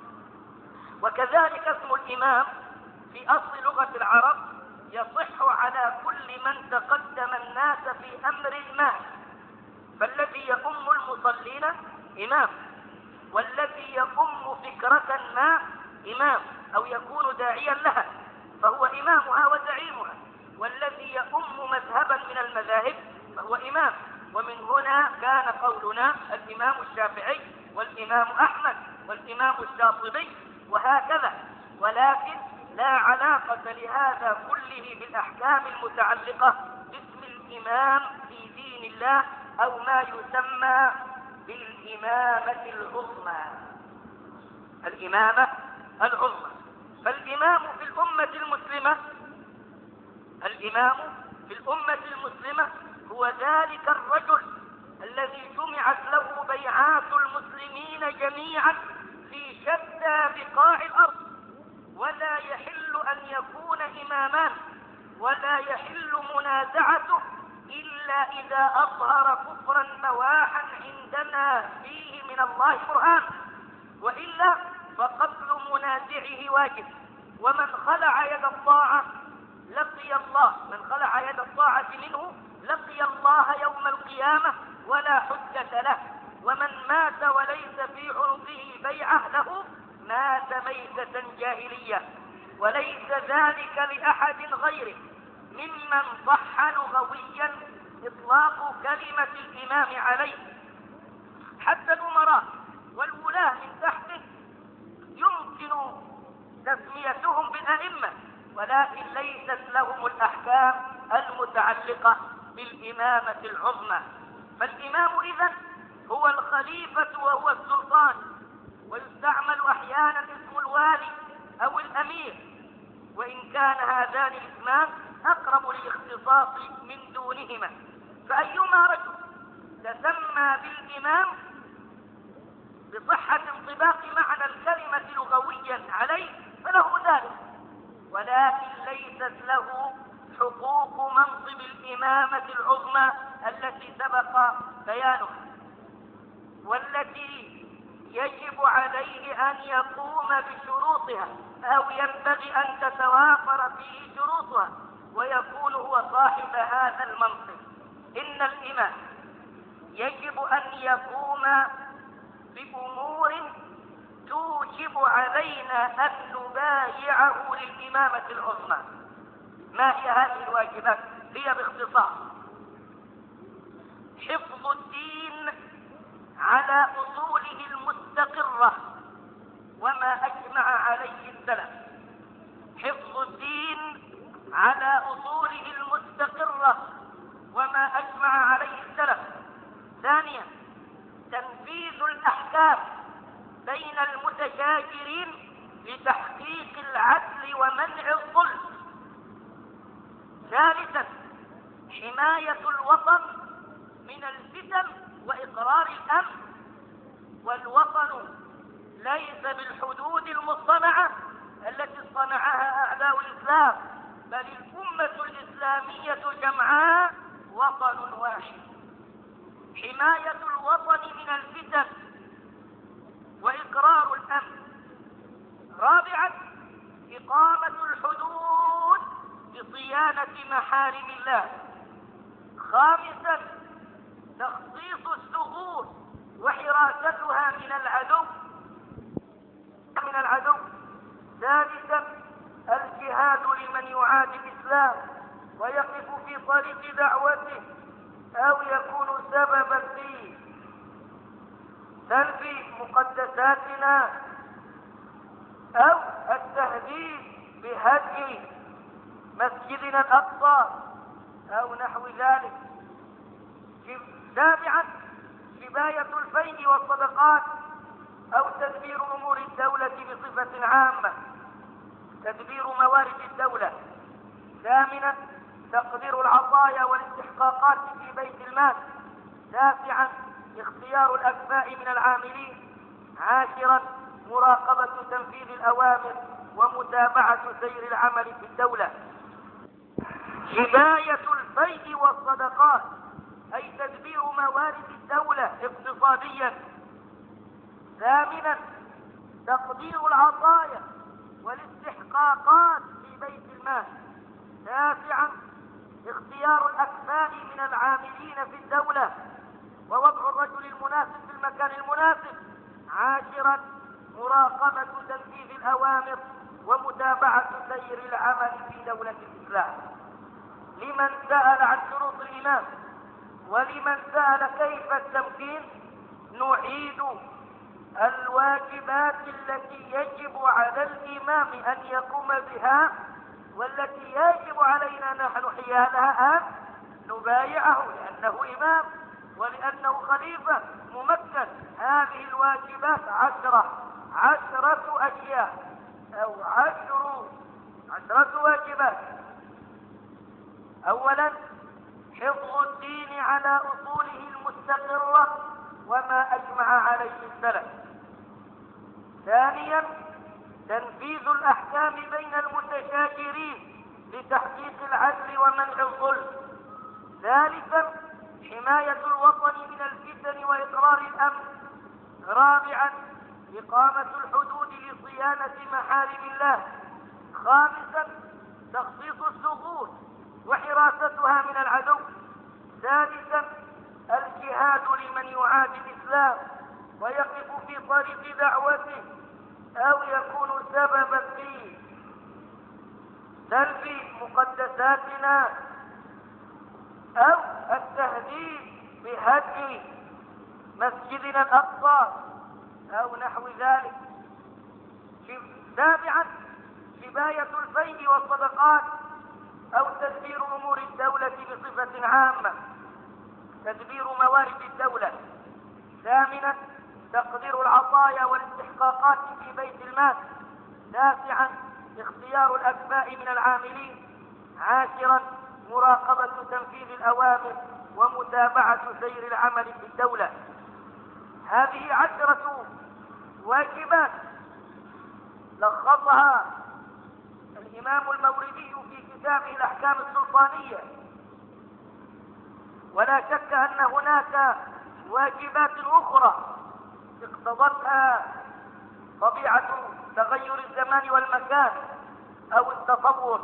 وكذلك اسم الإمام في أصل لغة العرب يصح على كل من تقدم الناس في أمر ما، فالذي يؤم المصلين إمام، والذي يؤم فكرة ما إمام أو يكون داعيا لها فهو إمامها وزعيمها، والذي يؤم مذهبا من المذاهب فهو إمام. ومن هنا كان قولنا الإمام الشافعي والإمام أحمد والإمام الشاطبي وهكذا، ولكن لا علاقة لهذا كله بالأحكام المتعلقة باسم الإمام في دين الله أو ما يسمى بالإمامة العظمى. الإمامة العظمى، فالإمام في الأمة المسلمة الإمام في الأمة المسلمة هو ذلك الرجل الذي جمعت له بيعات المسلمين جميعا في شتى بقاع الأرض، ولا يحل أن يكون إمامان ولا يحل منازعته إلا إذا أظهر كفرا بواحا عندنا فيه من الله برهان، وإلا فقتل منازعه واجب. ومن خلع يد الطاعة لقي الله، من خلع يد الطاعة منه لقي الله يوم القيامة ولا حجة له. ومن مات وليس في عنقه بيعة له مات ميتة جاهلية، وليس ذلك لأحد غيره ممن صح لغويا إطلاق كلمة الإمام عليه. حتى الأمراء والولاة من تحته يمكن تسميتهم بالأئمة، ولكن ولكن ليست لهم الأحكام المتعلقة بالإمامة العظمى. فالإمام إذن هو الخليفة وهو السلطان، ويستعمل أحيانا اسم الوالي أو الأمير، وإن كان هذان الاسمان أقرب للاختصاص من دونهما. فأيما رجل تسمى بالإمام بصحة انطباق معنى الكلمة لغويا عليه فله ذلك، ولكن ليست له حقوق منصب الإمامة العظمى التي سبق بيانها، والتي يجب عليه أن يقوم بشروطها أو ينبغي أن تتوافر فيه شروطها ويكون هو صاحب هذا المنصب. إن الإمام يجب أن يقوم بأمور توجب علينا أن نبايعه للإمامة العظمى. ما هي هذه الواجبات؟ هي باختصار: حفظ الدين على أصوله المستقرة وما أجمع عليه السلف. حفظ الدين على أصوله المستقرة وما أجمع عليه السلف. ثانيا، تنفيذ الأحكام بين المتشاجرين لتحقيق العدل ومنع الظلم. ثالثا، حماية الوطن من الفتن وإقرار الأمن. والوطن ليس بالحدود المصطنعة التي صنعها أعداء الإسلام، بل الأمة الإسلامية جمعاء وطن واحد. حماية الوطن من الفتن وإقرار الأمن. رابعا، إقامة الحدود بصيانة محارم الله. خامسا، تخصيص الثغور وحراستها من العدو من العدو. سادسا، الجهاد لمن يعادي الإسلام ويقف في طريق دعوته أو يكون سببا في سلب مقدساتنا أو التهديد بهدم مسجدنا الأقصى أو نحو ذلك. سابعا، جباية الفيء والصدقات أو تدبير أمور الدولة بصفة عامة، تدبير موارد الدولة. ثامنا، تقدير العطايا والاستحقاقات في بيت المال. تاسعا، اختيار الأكفاء من العاملين. عاشرا، مراقبة تنفيذ الأوامر ومتابعة سير العمل في الدولة. جباية الفيء والصدقات أي تدبير موارد الدولة اقتصاديا. ثامنا، تقدير العطايا والاستحقاقات في بيت المال. تاسعا، اختيار الأكفاء من العاملين في الدولة ووضع الرجل المناسب في المكان المناسب. عاشرا، مراقبة تنفيذ الأوامر ومتابعة سير العمل في دولة الإسلام. لمن سأل عن شروط الإمام ولمن سأل كيف التمكين، نعيد الواجبات التي يجب على الإمام أن يقوم بها والتي يجب علينا نحن حيالها أن نبايعه لأنه إمام ولأنه خليفة ممكن. هذه الواجبات عشرة عشرة أشياء أو عشر عشرة واجبات. أولا، حفظ الدين على أصوله المستقرة وما أجمع عليه السلف. ثانيا، تنفيذ الأحكام بين المتشاجرين لتحقيق العدل ومنع الظلم. ثالثا، حماية الوطن من الفتن وإقرار الأمن. رابعا، إقامة الحدود لصيانة محارم الله. خامسا، تخصيص الثغور وحراستها من العدو. سادسا، الجهاد لمن يعادي الإسلام ويقف في طريق دعوته أو يكون سببا في سلب مقدساتنا أو التهديد بهدم مسجدنا الأقصى أو نحو ذلك. سابعا، سباية الفيء والصدقات أو تدبير أمور الدولة بصفة عامة، تدبير موارد الدولة. ثامنا تقدير العطايا والاستحقاقات في بيت المال. تاسعا اختيار الأكفاء من العاملين. عاشرا مراقبة تنفيذ الأوامر ومتابعة سير العمل في الدولة. هذه عشرة واجبات لخصها الإمام الموردي في كتابه الأحكام السلطانية، ولا شك أن هناك واجبات أخرى اقتضتها طبيعة تغير الزمان والمكان أو التطور،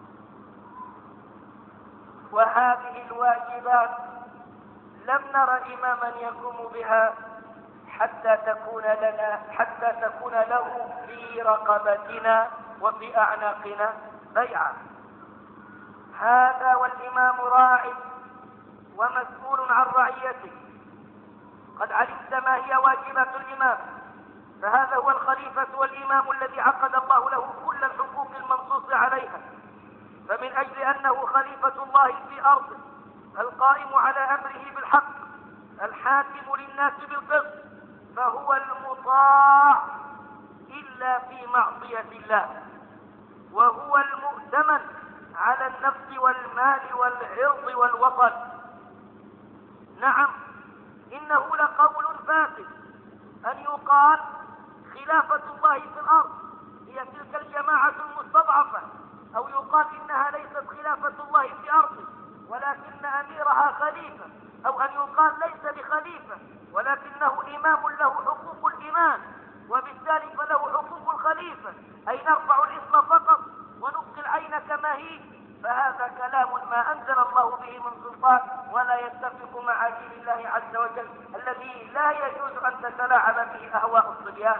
وهذه الواجبات لم نر إماما يقوم بها حتى تكون لنا حتى تكون له في رقبتنا وفي أعناقنا بيعة. هذا والإمام راع ومسؤول عن رعيته. قد علمت ما هي واجبات الإمام، فهذا هو الخليفة والإمام الذي عقد الله له كل الحقوق المنصوص عليها، فمن أجل أنه خليفة الله في أرضه القائم على أمره بالحق الحاكم للناس بالقسط، فهو المطاع إلا في معصية الله، وهو المؤتمن على النفس والمال والعرض والوطن. نعم، إنه لقول فاسد أن يقال خلافة الله في الأرض هي تلك الجماعة المستضعفة، أو يقال إنها ليست خلافة الله في أرضه ولكن أميرها خليفة، أو أن يقال ليس بخليفة ولكنه إمام له حقوق الإمام وبالتالي فله حقوق الخليفة، أي نرفع الاسم فقط ونبقي العين كما هي. فهذا كلام ما أنزل الله به من سلطان ولا يتفق مع دين الله عز وجل الذي لا يجوز أن تتلاعب به أهواء الصبيان.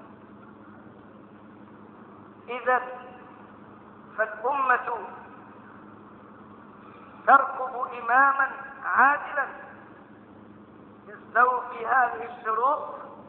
إذا فالأمة ترقب إماما عادلا يستوفي هذه الشروط،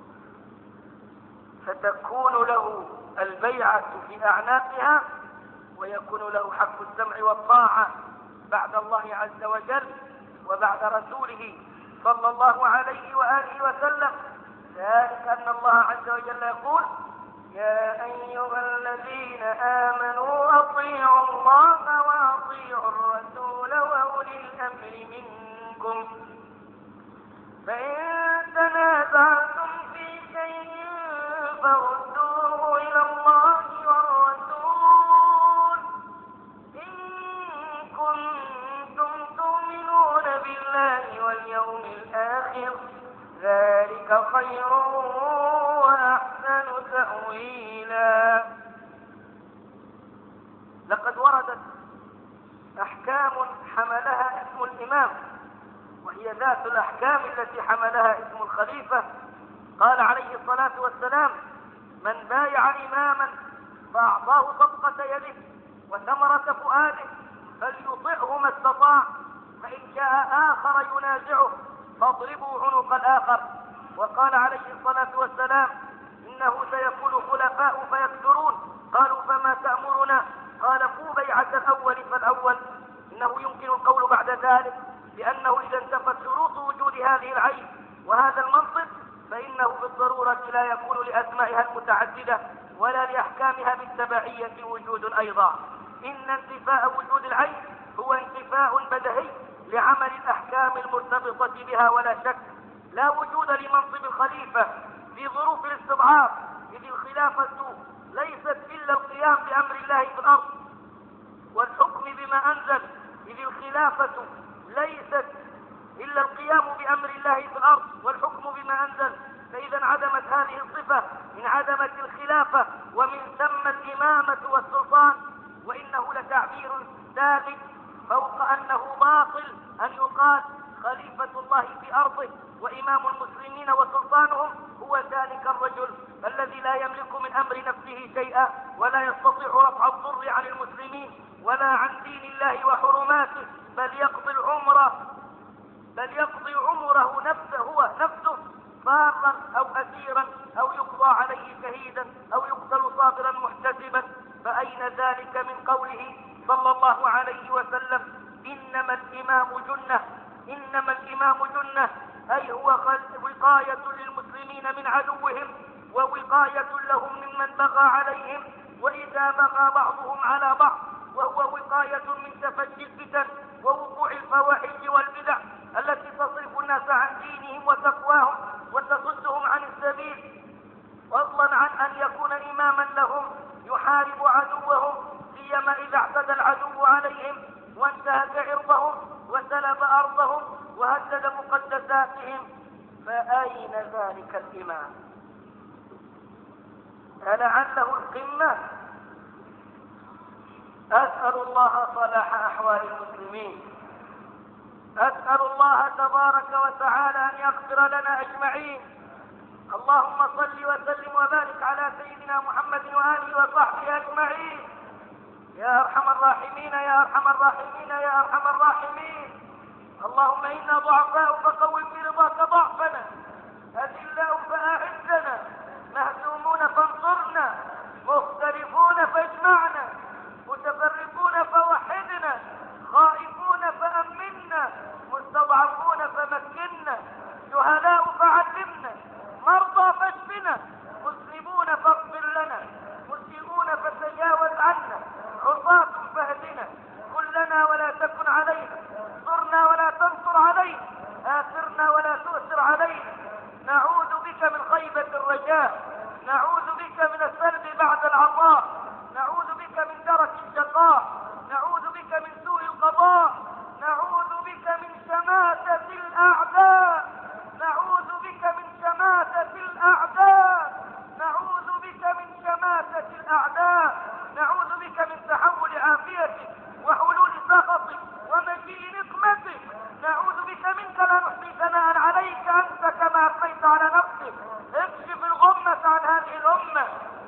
فتكون له البيعة في أعناقها، ويكون له حق السمع والطاعة بعد الله عز وجل وبعد رسوله صلى الله عليه وآله وسلم. ذلك أن الله عز وجل يقول: يا أيها الذين آمنوا أطيعوا الله وأطيعوا الرسول وأولي الأمر منكم، فإن تنازعتم في شيء فردوه إلى الله والرسول إن كنتم تؤمنون بالله واليوم الآخر، ذلك خير وأحسن تأويلا. لقد وردت أحكام حملها اسم الإمام، وهي ذات الأحكام التي حملها اسم الخليفة. قال عليه الصلاة والسلام: من بايع إماما فأعطاه صفقة يده وثمرة فؤاده فليطعه ما استطاع، فإن جاء آخر ينازعه فاضربوا عنق الآخر. وقال عليه الصلاة والسلام: إنه سيكون خلفاء فيكثرون. قالوا: فما تأمرنا؟ قال: فو بيعة الأول فالأول. إنه يمكن القول بعد ذلك لأنه إذا انتفت شروط وجود هذه العين وهذا المنصب فإنه بالضرورة لا يكون لأسمائها المتعددة ولا لأحكامها بالتبعية وجود أيضا. إن انتفاء وجود العين هو انتفاء بدهي لعمل الأحكام المرتبطة بها ولا شك. لا وجود لمنصب الخليفة في ظروف الاستضعاف، إذ الخلافة ليست إلا القيام بأمر الله في الأرض والحكم بما أنزل، إذ الخلافة ليست إلا القيام بأمر الله في الأرض والحكم بما أنزل. فإذا انعدمت هذه الصفة انعدمت الخلافة ومن ثم الإمامة والسلطان. وإنه لتعبير ثابت فوق أنه باطل أن يقال خليفة الله في أرضه وإمام المسلمين وسلطانهم هو ذلك الرجل الذي لا يملك من أمر نفسه شيئا ولا يستطيع رفع الضر عن المسلمين ولا عن دين الله وحرماته، بل يقضي العمر بل يقضي عمره نفسه هو نفسه فارا أو أسيرا أو يقضى عليه شهيدا أو يقتل صابرا محتسبا. فأين أين ذلك من قوله صلى الله عليه وسلم: إنما الإمام جنة، إنما الإمام جنة، أي هو وقاية للمسلمين من عدوهم ووقاية لهم ممن بغى عليهم، وإذا بغى بعضهم على بعض، وهو وقاية من تفشي الفتن ووقوع الفواحش والبدع التي تصرف الناس عن دينهم وتقواهم وتصدهم عن السبيل، فضلا عن أن يكون إماما لهم يحارب عدوهم، سيما إذا اعتدى العدو عليهم وانتهك عرضهم وسلب أرضهم وهدد مقدساتهم. فأين ذلك الإمام؟ ألعله القمة؟ أسأل الله صلاح أحوال المسلمين، أسأل الله تبارك وتعالى أن يغفر لنا أجمعين. اللهم صل وسلم وبارك على سيدنا محمد وآله وصحبه أجمعين. يا أرحم الراحمين يا أرحم الراحمين يا أرحم الراحمين. اللهم إنا ضعفاء فقوم في رضاك ضعفنا، أذلاء فأعزنا، مهزومون فانصرنا، مختلفون فاجمعنا، متفرقون فوحدنا، خائفون فأمنا، مستضعفون فمكنا، جهلاء فعلمنا، مرضى فاشفنا، مسلمون فاغفر لنا، مسلمون فتجاوز عنا، عصاة فاهدنا، كلنا ولا تكن علينا، انصرنا ولا تنصر علينا، آثرنا ولا تؤثر علينا. نعوذ بك من خيبة الرجاء، نعوذ بك من السلب بعد العطاء، نعوذ بك من درك الشقاء، نعوذ بك من سوء القضاء، نعوذ بك من شماتة الأعداء، نعوذ بك من شماتة الأعداء، نعوذ بك من شماتة الأعداء، نعوذ بك من تحول عافيتك وحلول سخطك ومجيء نقمتك، نعوذ بك منك لا نحصي ثناء عليك أنت كما أثنيت على نفسك. اكشف الغمة عن هذه الأمة،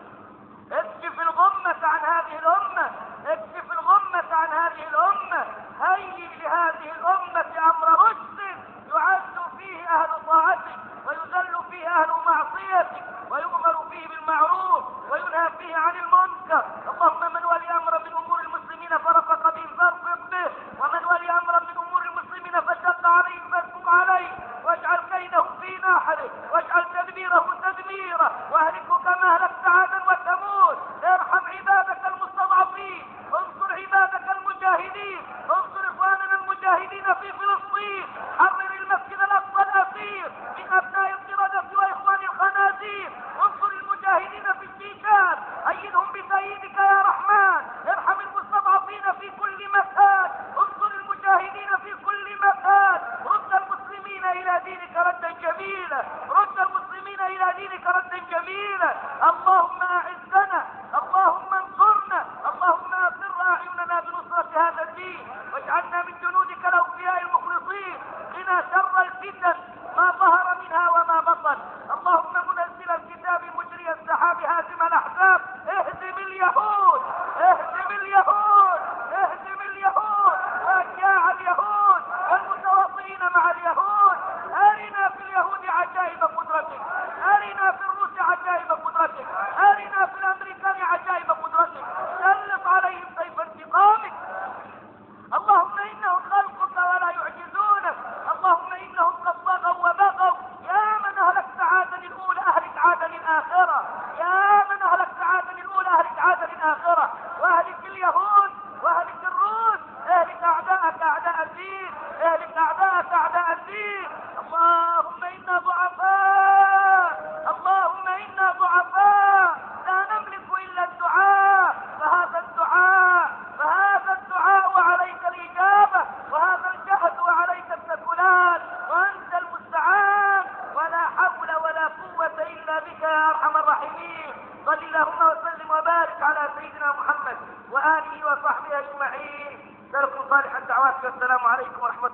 اكشف الغمة عن هذه الأمة، اكشف الغمة عن هذه الأمة. هيئ لهذه الأمة أمر رشد يعز فيه أهل طاعتك ويذل فيه أهل معصيتك ويؤمر فيه بالمعروف وينهى فيه عن المنكر. اللهم من ولي أمر من أمور المسلمين فرفق بهم فارفق به، ومن ولي أمر من أمور المسلمين فشق عليهم فاشفق عليه، واجعل كيدهم في نحره، واجعل تدبيره تدميره، واهلكه كما أهلكت عادا وثمود. ارحم عبادك المستضعفين، انصر عبادك المجاهدين، انصر إخواننا المجاهدين في فلسطين، حرر المسجد الأقصى الأسير من أبناء القردة وإخوان الخنازير، انصر المجاهدين في الشيشان، أيدهم بتأييدك يا رحمن، ارحم المستضعفين في كل مكان، انصر المجاهدين في كل مكان، رد المسلمين إلى دينك ردا جميلا، رد المسلمين إلى دينك ردا جميلا. اللهم أعزنا، اللهم انصرنا، اللهم أسر أعيننا بنصرة هذا الدين، واجعلنا من جنودك الأوفياء المخلصين، قنا شر الفتن ما ظهر منها وما بطن. اللهم منزل الكتاب مجري السحاب هازم الأحزاب، اهزم اليهود، اهزم اليهود، اهزم اليهود وأشياع اليهود والمتواطئين مع اليهود. أرنا في اليهود عجائب قدرتك، أرنا في الروس عجائب قدرتك، أرنا في الأمريكان عجائب قدرتك، سلط عليهم سيف انتقامك. اللهم إنهم خلقك ولا يعجزونك، اللهم إنهم قد طغوا وبغوا. يا من أهلكت عادا الأولى أهلك عادا الآخرة، يا من أهلكت عادا الأولى أهلك عادا الآخرة، وأهلك اليهود وأهلك الروس، أهلك أعداءك أعداء الدين، أهلك أعداءك أعداء الدين. اللهم إنا ضعفاء، اللهم إنا ضعفاء، لا نملك إلا الدعاء، فهذا الدعاء فهذا الدعاء وعليك الإجابة، وهذا الجهد وعليك التكلان، وأنت المستعان، ولا حول ولا قوة إلا بك يا أرحم الراحمين. صل اللهم وسلم وبارك على سيدنا محمد وآله وصحبه أجمعين. لكم صالح الدعوات والسلام عليكم ورحمة الله.